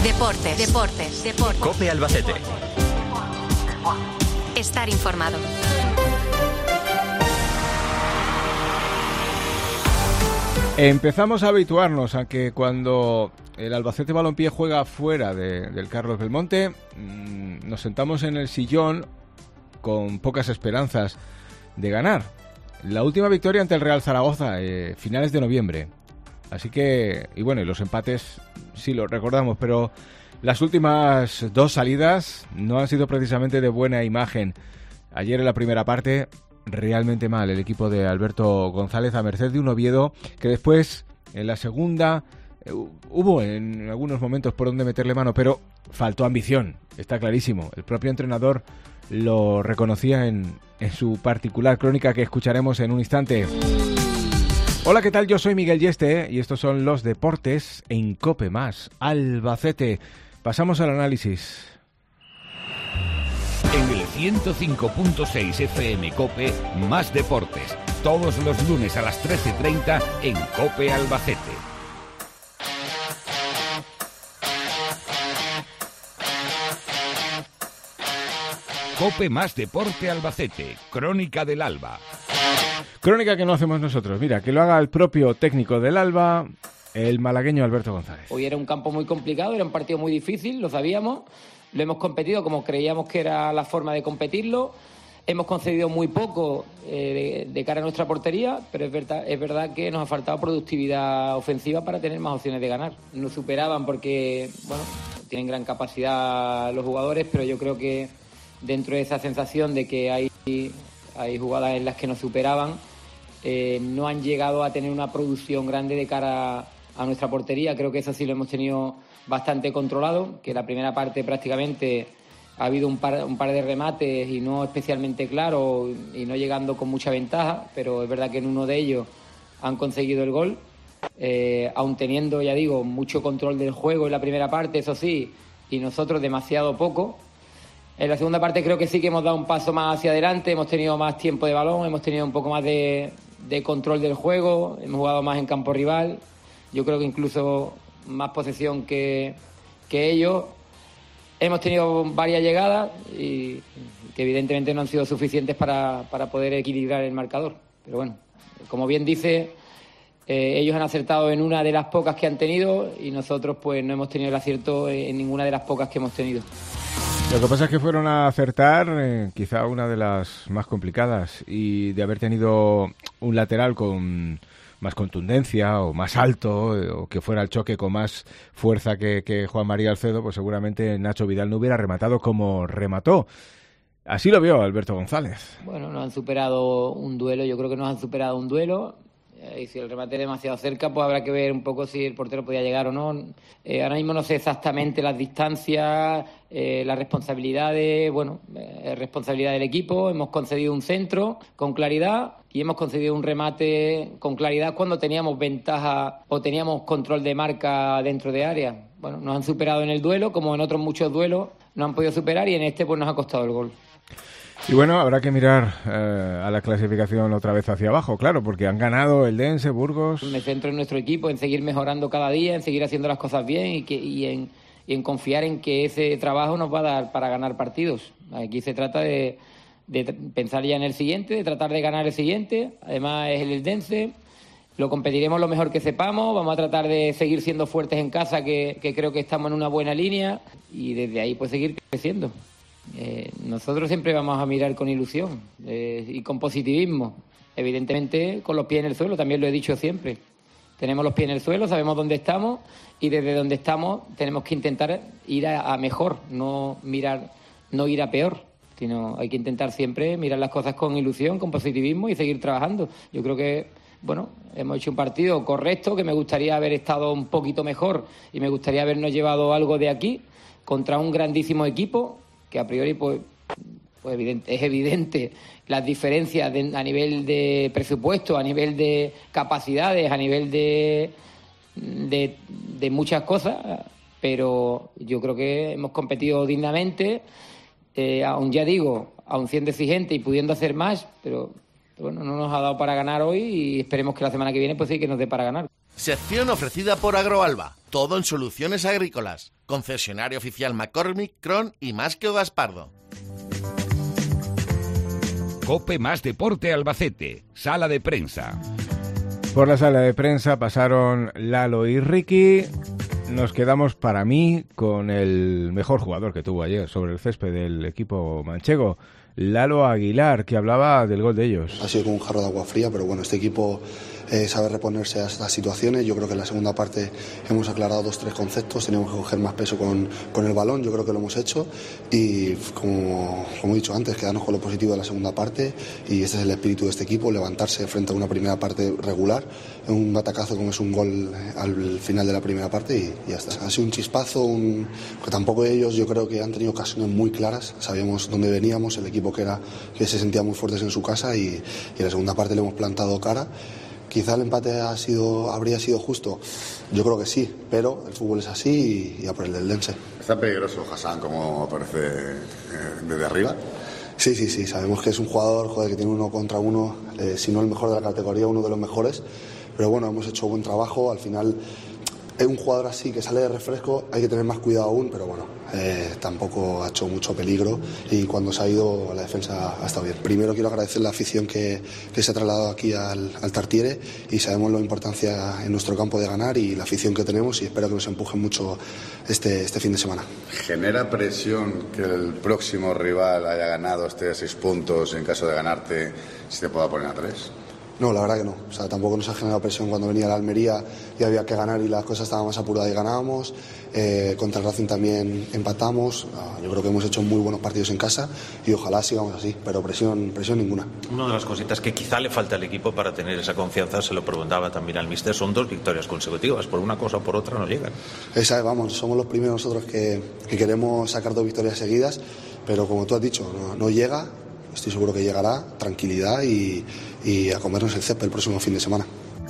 Deportes. COPE Albacete. Estar informado. Empezamos a habituarnos a que cuando el Albacete Balompié juega fuera del Carlos Belmonte, nos sentamos en el sillón con pocas esperanzas de ganar. La última victoria ante el Real Zaragoza, finales de noviembre. Así que, y bueno, y los empates sí los recordamos, pero las últimas dos salidas no han sido precisamente de buena imagen. Ayer en la primera parte, realmente mal el equipo de Alberto González a merced de un Oviedo que después, en la segunda, hubo en algunos momentos por donde meterle mano, pero faltó ambición, está clarísimo. El propio entrenador lo reconocía en su particular crónica que escucharemos en un instante. Hola, ¿qué tal? Yo soy Miguel Yeste y estos son los deportes en COPE más Albacete. Pasamos al análisis. En el 105.6 FM COPE, más deportes. Todos los lunes a las 13:30 en COPE Albacete. COPE más deporte Albacete. Crónica del Alba. Crónica que no hacemos nosotros. Mira, que lo haga el propio técnico del Alba, el malagueño Alberto González. Hoy era un campo muy complicado, era un partido muy difícil, lo sabíamos. Lo hemos competido como creíamos que era la forma de competirlo. Hemos concedido muy poco de cara a nuestra portería, pero es verdad que nos ha faltado productividad ofensiva para tener más opciones de ganar. Nos superaban porque, bueno, tienen gran capacidad los jugadores, pero yo creo que dentro de esa sensación de que hay jugadas en las que nos superaban, no han llegado a tener una producción grande de cara a nuestra portería. Creo que eso sí lo hemos tenido bastante controlado, que la primera parte prácticamente ha habido un par de remates y no especialmente claros y no llegando con mucha ventaja, pero es verdad que en uno de ellos han conseguido el gol, aun teniendo, ya digo, mucho control del juego en la primera parte, eso sí, y nosotros demasiado poco. En la segunda parte creo que sí que hemos dado un paso más hacia adelante, hemos tenido más tiempo de balón, hemos tenido un poco más de control del juego, hemos jugado más en campo rival, yo creo que incluso más posesión que ellos. Hemos tenido varias llegadas y que evidentemente no han sido suficientes para poder equilibrar el marcador. Pero bueno, como bien dice, ellos han acertado en una de las pocas que han tenido y nosotros pues no hemos tenido el acierto en ninguna de las pocas que hemos tenido. Lo que pasa es que fueron a acertar quizá una de las más complicadas, y de haber tenido un lateral con más contundencia o más alto, o que fuera el choque con más fuerza que Juan María Alcedo, pues seguramente Nacho Vidal no hubiera rematado como remató. Así lo vio Alberto González. Bueno, nos han superado un duelo, yo creo que nos han superado un duelo. Y si el remate es demasiado cerca, pues habrá que ver un poco si el portero podía llegar o no. Ahora mismo no sé exactamente las distancias, las responsabilidades, responsabilidad del equipo. Hemos concedido un centro con claridad y hemos concedido un remate con claridad cuando teníamos ventaja o teníamos control de marca dentro de área. Bueno, nos han superado en el duelo, como en otros muchos duelos nos han podido superar, y en este pues nos ha costado el gol. Y bueno, habrá que mirar a la clasificación otra vez hacia abajo, claro, porque han ganado el Dense, Burgos. Me centro en nuestro equipo, en seguir mejorando cada día, en seguir haciendo las cosas bien y en confiar en que ese trabajo nos va a dar para ganar partidos. Aquí se trata de pensar ya en el siguiente, de tratar de ganar el siguiente. Además es el Dense, lo competiremos lo mejor que sepamos, vamos a tratar de seguir siendo fuertes en casa, que creo que estamos en una buena línea, y desde ahí pues seguir creciendo. Nosotros siempre vamos a mirar con ilusión y con positivismo, evidentemente con los pies en el suelo, también lo he dicho siempre. Tenemos los pies en el suelo, sabemos dónde estamos, y desde donde estamos tenemos que intentar ir a mejor, no ir a peor, sino hay que intentar siempre mirar las cosas con ilusión, con positivismo y seguir trabajando. Yo creo que hemos hecho un partido correcto, que me gustaría haber estado un poquito mejor y me gustaría habernos llevado algo de aquí contra un grandísimo equipo, que a priori pues es evidente las diferencias a nivel de presupuesto, a nivel de capacidades, a nivel de muchas cosas, pero yo creo que hemos competido dignamente, aún siendo exigente y pudiendo hacer más, pero bueno, no nos ha dado para ganar hoy, y esperemos que la semana que viene pues sí que nos dé para ganar. Sección ofrecida por Agroalba, todo en soluciones agrícolas. concesionario oficial McCormick, Cron y Masqueo Gaspardo. COPE Más Deporte Albacete, sala de prensa. Por la sala de prensa pasaron Lalo y Ricky. Nos quedamos, para mí, con el mejor jugador que tuvo ayer sobre el césped del equipo manchego, Lalo Aguilar, que hablaba del gol de ellos. Ha sido como un jarro de agua fría, pero bueno, este equipo sabe reponerse a estas situaciones. Yo creo que en la segunda parte hemos aclarado 2-3 conceptos, teníamos que coger más peso con el balón, yo creo que lo hemos hecho y como he dicho antes, quedarnos con lo positivo de la segunda parte, y este es el espíritu de este equipo, levantarse frente a una primera parte regular, un batacazo como es un gol al final de la primera parte y ya está. Ha sido un chispazo, que tampoco ellos, yo creo que han tenido ocasiones muy claras, sabíamos dónde veníamos, el equipo que se sentía muy fuertes en su casa y en la segunda parte le hemos plantado cara. Quizá el empate habría sido justo, yo creo que sí, pero el fútbol es así y a por el del Dense. ¿Está peligroso Hassan como aparece desde arriba? Sí, sabemos que es un jugador que tiene 1 contra 1, si no el mejor de la categoría, uno de los mejores, pero bueno, hemos hecho buen trabajo, al final es un jugador así que sale de refresco, hay que tener más cuidado aún, pero bueno, tampoco ha hecho mucho peligro y cuando se ha ido la defensa ha estado bien. Primero quiero agradecer la afición que se ha trasladado aquí al Tartiere y sabemos la importancia en nuestro campo de ganar y la afición que tenemos y espero que nos empujen mucho este fin de semana. ¿Genera presión que el próximo rival haya ganado 6 puntos en caso de ganarte si te pueda poner a 3? No, la verdad que no. O sea, tampoco nos ha generado presión cuando venía la Almería y había que ganar y las cosas estaban más apuradas y ganábamos. Contra el Racing también empatamos. Yo creo que hemos hecho muy buenos partidos en casa y ojalá sigamos así, pero presión ninguna. Una de las cositas que quizá le falta al equipo para tener esa confianza, se lo preguntaba también al míster, son 2 victorias consecutivas. Por una cosa o por otra no llegan. Somos los primeros nosotros que queremos sacar 2 victorias seguidas, pero como tú has dicho, no llega. Estoy seguro que llegará, tranquilidad y a comernos el césped el próximo fin de semana.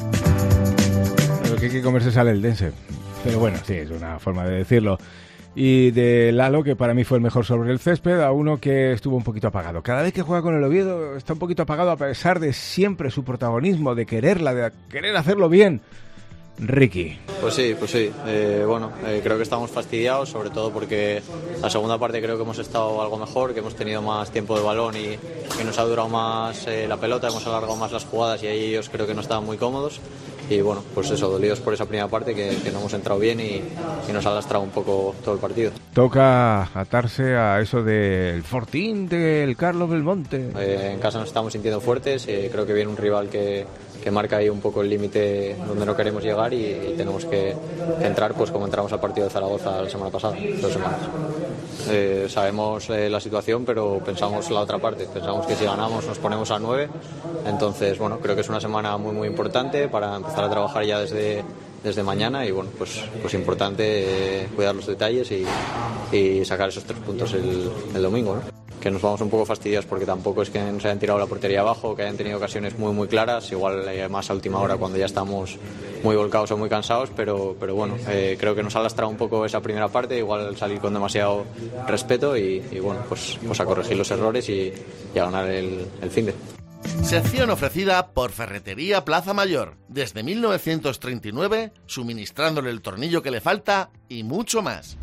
Lo que hay que comerse sale el Dense. Pero bueno, sí, es una forma de decirlo. Y de Lalo, que para mí fue el mejor sobre el césped, a uno que estuvo un poquito apagado. Cada vez que juega con el Oviedo está un poquito apagado a pesar de siempre su protagonismo, de quererla, de querer hacerlo bien. Ricky. Pues sí. Creo que estamos fastidiados, sobre todo porque la segunda parte creo que hemos estado algo mejor, que hemos tenido más tiempo de balón y nos ha durado más la pelota, hemos alargado más las jugadas y ahí ellos creo que no estaban muy cómodos. Y bueno, pues eso, dolidos por esa primera parte que no hemos entrado bien y nos ha lastrado un poco todo el partido. Toca atarse a eso del Fortín del Carlos Belmonte. En casa nos estamos sintiendo fuertes, creo que viene un rival que marca ahí un poco el límite donde no queremos llegar y tenemos que entrar pues como entramos al partido de Zaragoza la semana pasada, 2 semanas. Sabemos la situación, pero pensamos la otra parte, pensamos que si ganamos nos ponemos a 9, entonces bueno, creo que es una semana muy muy importante para empezar a trabajar ya desde mañana y bueno, pues importante cuidar los detalles y sacar esos 3 puntos el domingo, ¿no? Que nos vamos un poco fastidiados porque tampoco es que nos hayan tirado la portería abajo, que hayan tenido ocasiones muy muy claras, igual más a última hora cuando ya estamos muy volcados o muy cansados, pero bueno, creo que nos ha lastrado un poco esa primera parte, igual salir con demasiado respeto y bueno, pues a corregir los errores y a ganar el finde. Sección ofrecida por Ferretería Plaza Mayor, desde 1939, suministrándole el tornillo que le falta y mucho más.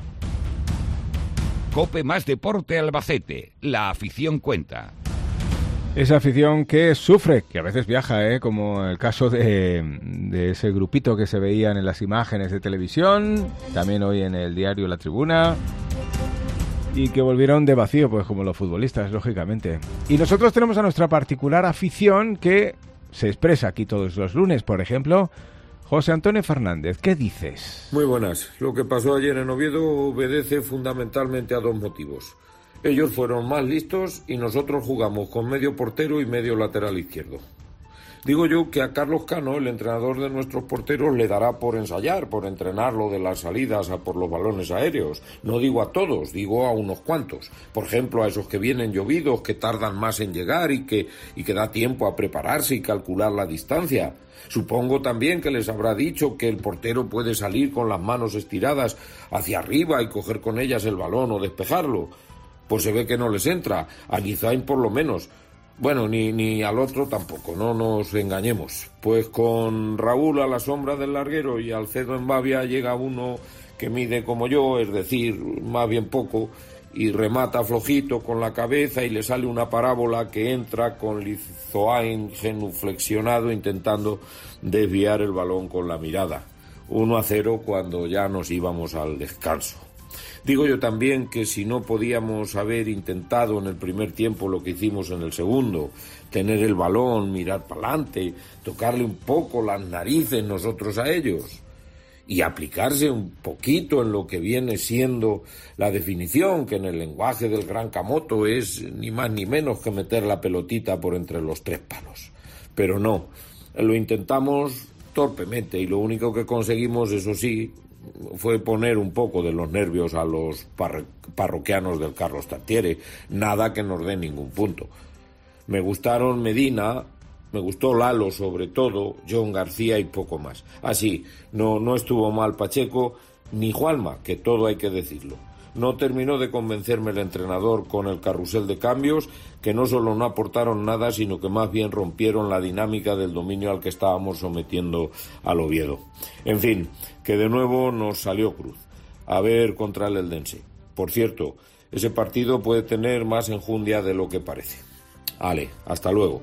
COPE Más Deporte Albacete, la afición cuenta. Esa afición que sufre, que a veces viaja, como el caso de ese grupito que se veían en las imágenes de televisión, también hoy en el diario La Tribuna, y que volvieron de vacío, pues como los futbolistas, lógicamente. Y nosotros tenemos a nuestra particular afición que se expresa aquí todos los lunes, por ejemplo. José Antonio Fernández, ¿qué dices? Muy buenas. Lo que pasó ayer en Oviedo obedece fundamentalmente a 2 motivos. Ellos fueron más listos y nosotros jugamos con medio portero y medio lateral izquierdo. Digo yo que a Carlos Cano, el entrenador de nuestros porteros, le dará por ensayar, por entrenarlo de las salidas a por los balones aéreos. No digo a todos, digo a unos cuantos. Por ejemplo, a esos que vienen llovidos, que tardan más en llegar y que da tiempo a prepararse y calcular la distancia. Supongo también que les habrá dicho que el portero puede salir con las manos estiradas hacia arriba y coger con ellas el balón o despejarlo. Pues se ve que no les entra, a Guizain por lo menos. Bueno, ni al otro tampoco, no nos engañemos. Pues con Raúl a la sombra del larguero y Alcedo en Bavia llega uno que mide como yo, es decir, más bien poco, y remata flojito con la cabeza y le sale una parábola que entra con Lizoain genuflexionado intentando desviar el balón con la mirada. 1-0 cuando ya nos íbamos al descanso. Digo yo también que si no podíamos haber intentado en el primer tiempo lo que hicimos en el segundo, tener el balón, mirar para adelante, tocarle un poco las narices nosotros a ellos y aplicarse un poquito en lo que viene siendo la definición, que en el lenguaje del Gran Camoto es ni más ni menos que meter la pelotita por entre los 3 palos. Pero no, lo intentamos torpemente y lo único que conseguimos, eso sí, fue poner un poco de los nervios a los parroquianos del Carlos Tartiere, nada que nos dé ningún punto. Me gustaron Medina, me gustó Lalo sobre todo, John García y poco más. Así, no estuvo mal Pacheco ni Juanma, que todo hay que decirlo. No terminó de convencerme el entrenador con el carrusel de cambios, que no solo no aportaron nada, sino que más bien rompieron la dinámica del dominio al que estábamos sometiendo al Oviedo. En fin, que de nuevo nos salió cruz. A ver contra el Eldense. Por cierto, ese partido puede tener más enjundia de lo que parece. Ale, hasta luego.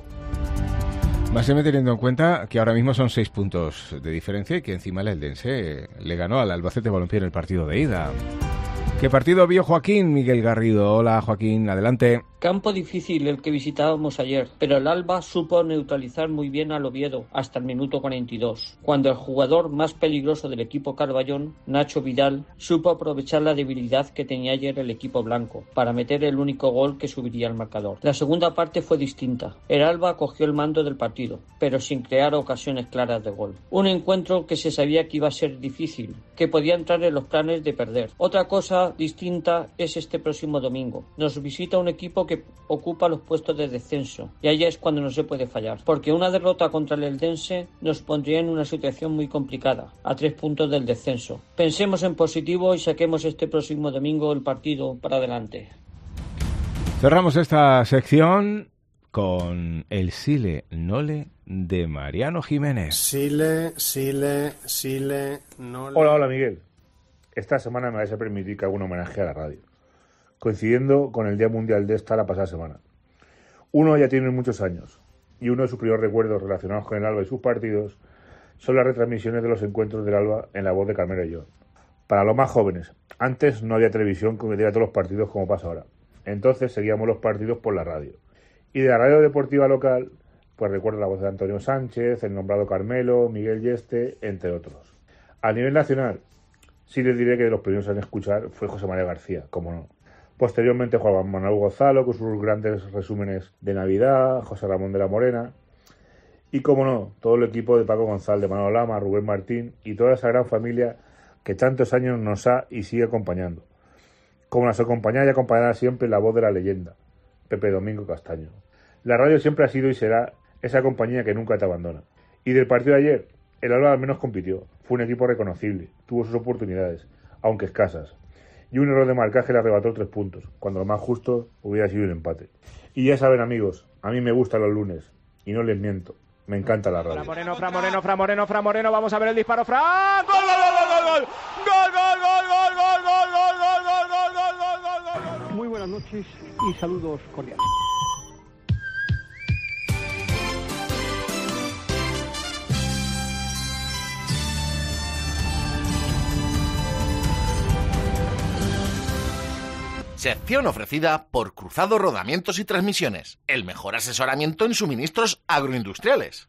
Más teniendo en cuenta que ahora mismo son 6 puntos de diferencia y que encima el Eldense le ganó al Albacete Balompié en el partido de ida. ¿Qué partido vio Joaquín Miguel Garrido? Hola Joaquín, adelante. Campo difícil el que visitábamos ayer, pero el Alba supo neutralizar muy bien al Oviedo hasta el minuto 42, cuando el jugador más peligroso del equipo Carballón, Nacho Vidal, supo aprovechar la debilidad que tenía ayer el equipo blanco para meter el único gol que subiría al marcador. La segunda parte fue distinta. El Alba cogió el mando del partido, pero sin crear ocasiones claras de gol. Un encuentro que se sabía que iba a ser difícil, que podía entrar en los planes de perder. Otra cosa distinta es este próximo domingo. Nos visita un equipo que ocupa los puestos de descenso y ahí es cuando no se puede fallar, porque una derrota contra el Eldense nos pondría en una situación muy complicada, a 3 puntos del descenso. Pensemos en positivo y saquemos este próximo domingo el partido para adelante. Cerramos esta sección con el Sile Nole de Mariano Jiménez. Sile, Nole. Hola Miguel. Esta semana me vais a permitir que haga un homenaje a la radio, coincidiendo con el Día Mundial de esta la pasada semana. Uno ya tiene muchos años, y uno de sus primeros recuerdos relacionados con el Alba y sus partidos son las retransmisiones de los encuentros del Alba en la voz de Carmelo y yo. Para los más jóvenes, antes no había televisión que diera todos los partidos como pasa ahora. Entonces seguíamos los partidos por la radio. Y de la radio deportiva local, pues recuerdo la voz de Antonio Sánchez, el nombrado Carmelo, Miguel Yeste, entre otros. A nivel nacional, sí les diré que de los primeros en escuchar fue José María García, como no. Posteriormente Juan Manuel Gonzalo con sus grandes resúmenes de Navidad, José Ramón de la Morena y, como no, todo el equipo de Paco González, de Manolo Lama, Rubén Martín y toda esa gran familia que tantos años nos ha y sigue acompañando. Como nos acompañaba y acompañará siempre la voz de la leyenda, Pepe Domingo Castaño. La radio siempre ha sido y será esa compañía que nunca te abandona. Y del partido de ayer, el Alba al menos compitió. Fue un equipo reconocible, tuvo sus oportunidades, aunque escasas. Y un error de marcaje le arrebató 3 puntos, cuando lo más justo hubiera sido un empate. Y ya saben, amigos, a mí me gustan los lunes, y no les miento, me encanta la radio. Fra Moreno, vamos a ver el disparo, Fra. ¡Gol! ¡Gol! Muy buenas noches y saludos cordiales. Sección ofrecida por Cruzado Rodamientos y Transmisiones, el mejor asesoramiento en suministros agroindustriales.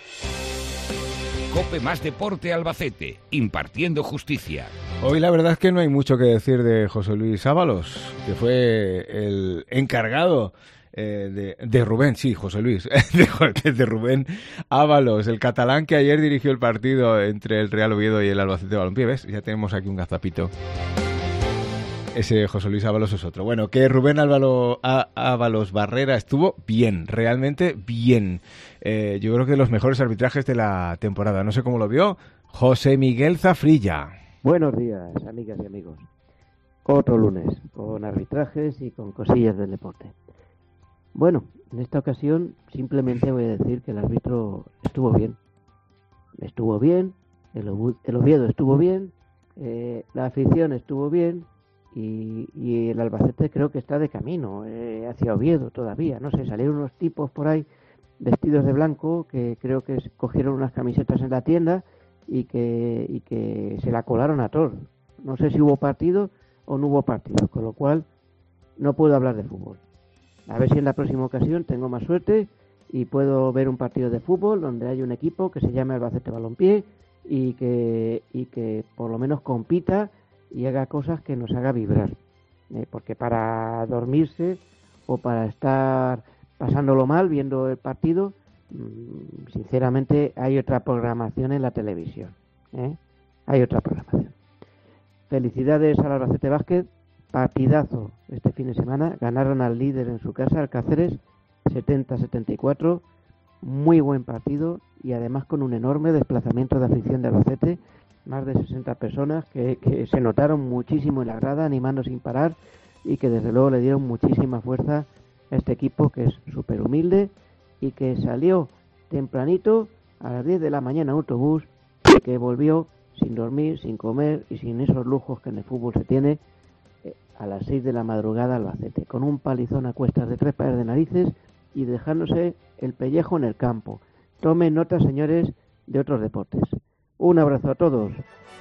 COPE más Deporte Albacete, impartiendo justicia. Hoy la verdad es que no hay mucho que decir de José Luis Ábalos, que fue el encargado de Rubén, sí, José Luis, de Rubén Ábalos, el catalán que ayer dirigió el partido entre el Real Oviedo y el Albacete Balompié. ¿Ves? Ya tenemos aquí un gazapito. Ese José Luis Ábalos es otro. Bueno, que Rubén Ábalos Barrera estuvo bien, realmente bien. Yo creo que de los mejores arbitrajes de la temporada. No sé cómo lo vio José Miguel Zafrilla. Buenos días, amigas y amigos. Otro lunes, con arbitrajes y con cosillas del deporte. Bueno, en esta ocasión simplemente voy a decir que el árbitro estuvo bien. Estuvo bien, el Oviedo estuvo bien La afición estuvo bien y el Albacete creo que está de camino hacia Oviedo todavía. No sé, salieron unos tipos por ahí vestidos de blanco que creo que cogieron unas camisetas en la tienda y que se la colaron a todos. No sé si hubo partido o no hubo partido, con lo cual no puedo hablar de fútbol. A ver si en la próxima ocasión tengo más suerte y puedo ver un partido de fútbol donde hay un equipo que se llame Albacete Balompié y que por lo menos compita y haga cosas que nos haga vibrar. Porque para dormirse o para estar pasándolo mal viendo el partido, sinceramente hay otra programación en la televisión. Hay otra programación. Felicidades al Albacete Básquet, partidazo este fin de semana, ganaron al líder en su casa, al Cáceres, 70-74, muy buen partido y además con un enorme desplazamiento de afición de Albacete, más de 60 personas que se notaron muchísimo en la grada, animando sin parar y que desde luego le dieron muchísima fuerza a este equipo que es súper humilde y que salió tempranito a las 10 de la mañana en autobús y que volvió sin dormir, sin comer y sin esos lujos que en el fútbol se tiene a las 6 de la madrugada al Albacete, con un palizón a cuestas de 3 pares de narices y dejándose el pellejo en el campo. Tomen nota, señores, de otros deportes. Un abrazo a todos.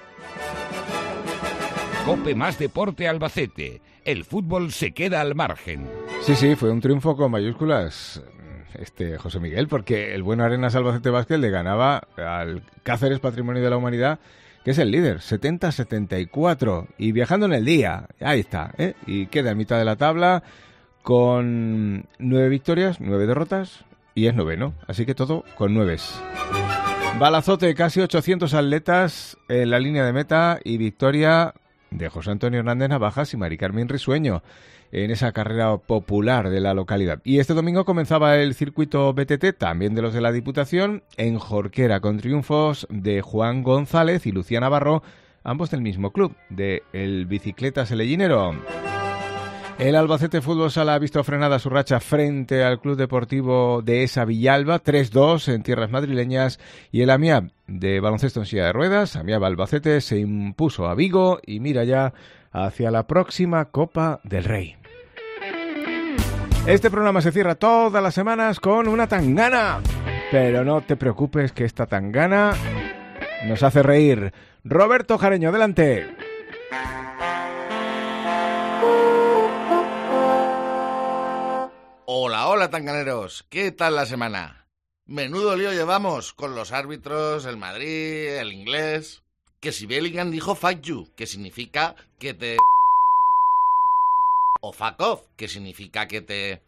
COPE más Deporte Albacete. El fútbol se queda al margen. Sí, fue un triunfo con mayúsculas, José Miguel, porque el buen Arenas Albacete Básquet le ganaba al Cáceres Patrimonio de la Humanidad, que es el líder, 70-74, y viajando en el día, ahí está, y queda en mitad de la tabla con 9 victorias, 9 derrotas, y es noveno, así que todo con 9. Balazote, casi 800 atletas en la línea de meta y victoria de José Antonio Hernández Navajas y Mari Carmen Risueño en esa carrera popular de la localidad. Y este domingo comenzaba el circuito BTT, también de los de la Diputación, en Jorquera, con triunfos de Juan González y Lucía Navarro, ambos del mismo club, de el Bicicleta Selellinero. El Albacete Fútbol Sala ha visto frenada su racha frente al Club Deportivo de Esa Villalba, 3-2 en tierras madrileñas, y el AMIAB de baloncesto en silla de ruedas, AMIAB Albacete, se impuso a Vigo y mira ya hacia la próxima Copa del Rey. Este programa se cierra todas las semanas con una tangana, pero no te preocupes que esta tangana nos hace reír. Roberto Jareño, adelante. Hola tanganeros, ¿qué tal la semana? Menudo lío llevamos con los árbitros, el Madrid, el inglés. Que si Bellingham dijo fuck you, que significa que te... o fuck off, que significa que te...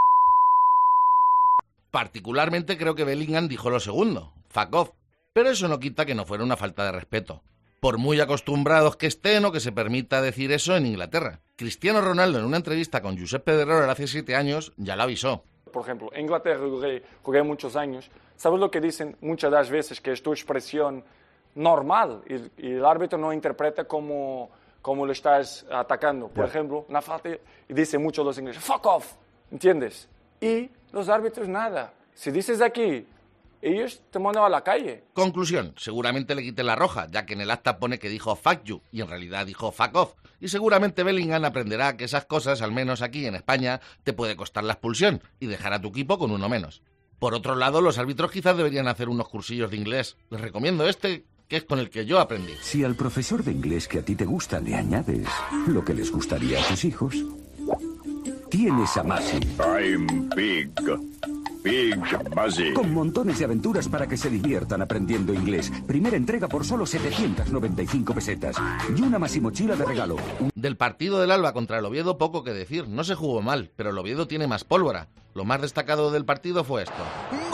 Particularmente creo que Bellingham dijo lo segundo, fuck off, pero eso no quita que no fuera una falta de respeto, por muy acostumbrados que estén o que se permita decir eso en Inglaterra. Cristiano Ronaldo, en una entrevista con Josep Pedrerol hace 7 años, ya lo avisó. Por ejemplo, en Inglaterra jugué muchos años. ¿Sabes lo que dicen muchas de las veces? Que es tu expresión normal y el árbitro no interpreta como lo estás atacando. Por ejemplo, una falta, y dicen mucho los ingleses, fuck off, ¿entiendes? Y los árbitros nada. Si dices aquí, ellos te mandan a la calle. Conclusión, seguramente le quité la roja, ya que en el acta pone que dijo fuck you y en realidad dijo fuck off. Y seguramente Bellingham aprenderá que esas cosas, al menos aquí en España, te puede costar la expulsión y dejar a tu equipo con uno menos. Por otro lado, los árbitros quizás deberían hacer unos cursillos de inglés. Les recomiendo que es con el que yo aprendí. Si al profesor de inglés que a ti te gusta le añades lo que les gustaría a tus hijos, tienes a Masi. I'm Big Masi. Con montones de aventuras para que se diviertan aprendiendo inglés. Primera entrega por solo 795 pesetas. Y una Masi mochila de regalo. Del partido del Alba contra el Oviedo poco que decir. No se jugó mal, pero el Oviedo tiene más pólvora. Lo más destacado del partido fue esto.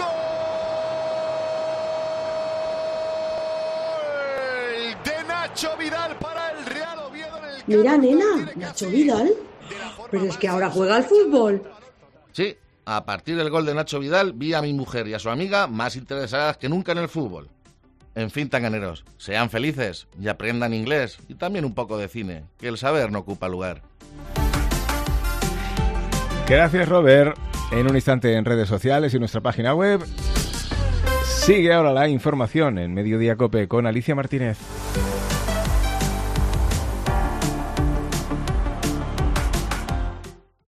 Nacho Vidal para el Real Oviedo en el... Mira, nena, Nacho Vidal. Pero es que ahora juega al fútbol. Sí, a partir del gol de Nacho Vidal vi a mi mujer y a su amiga más interesadas que nunca en el fútbol. En fin, tanganeros, sean felices y aprendan inglés y también un poco de cine, que el saber no ocupa lugar. Gracias, Robert. En un instante en redes sociales y nuestra página web. Sigue ahora la información en Mediodía COPE con Alicia Martínez.